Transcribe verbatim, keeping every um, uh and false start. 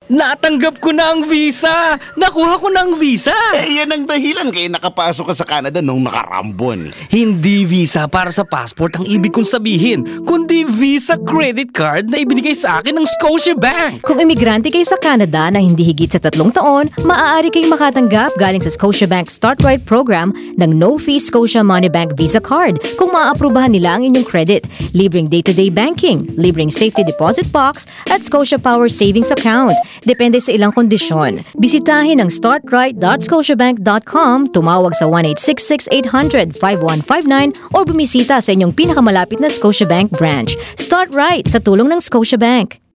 Natanggap ko na ang visa! Nakuha ko na ang visa! Eh, yan ang dahilan kaya nakapasok ka sa Canada nung nakarambon. Hindi visa para sa passport ang ibig kong sabihin, kundi Visa credit card na ibinigay sa akin ng Scotiabank. Kung imigrante kayo sa Canada na hindi higit sa tatlong taon, maaari kayong makatanggap galing sa Scotiabank Start Right program ng no-fee Scotia Money Bank Visa Card kung maaaprubahan nila ang inyong credit, libreng day-to-day banking, libreng safety deposit box at Scotia Power Savings Account. Depende sa ilang kondisyon. Bisitahin ang startright dot scotiabank dot com, tumawag sa one eight six six, eight hundred, five one five nine o bumisita sa inyong pinakamalapit na Scotiabank branch. Start right sa tulong ng Scotiabank.